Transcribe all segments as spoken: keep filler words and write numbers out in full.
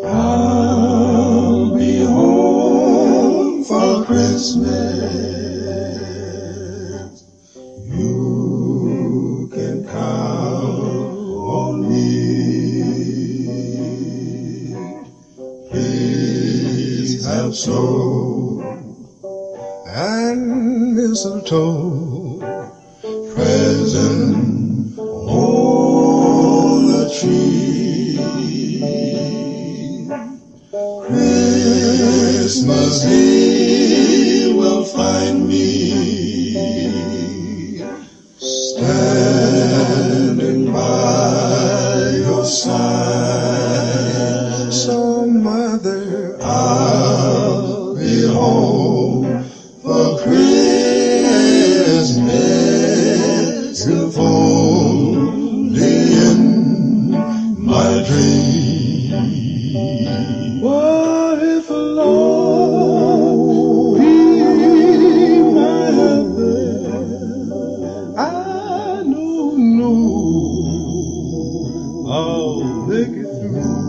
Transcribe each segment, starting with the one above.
I'll be home for Christmas. You can count on me. Please have snow and mistletoe, present on the tree. Christmas Eve will find me standing by your side. So mother, I'll be home for Christmas, if only in my dream. What if alone be my heaven? I don't know I'll make it through.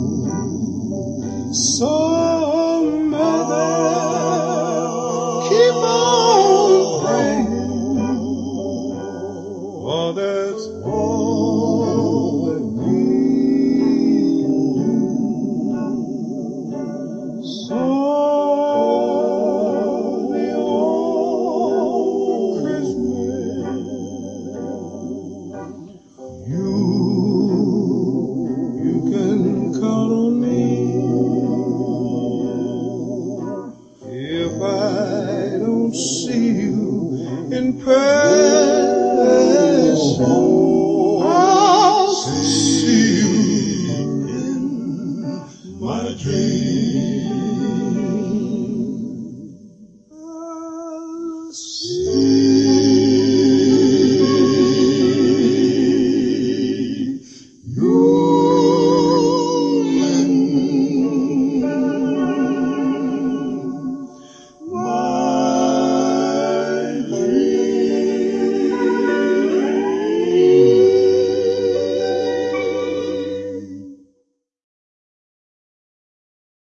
So mother, keep on praying, for that's all that we can do. So the old Christmas, you, you can count on me. If I don't see you in person, I'll see you in my dreams.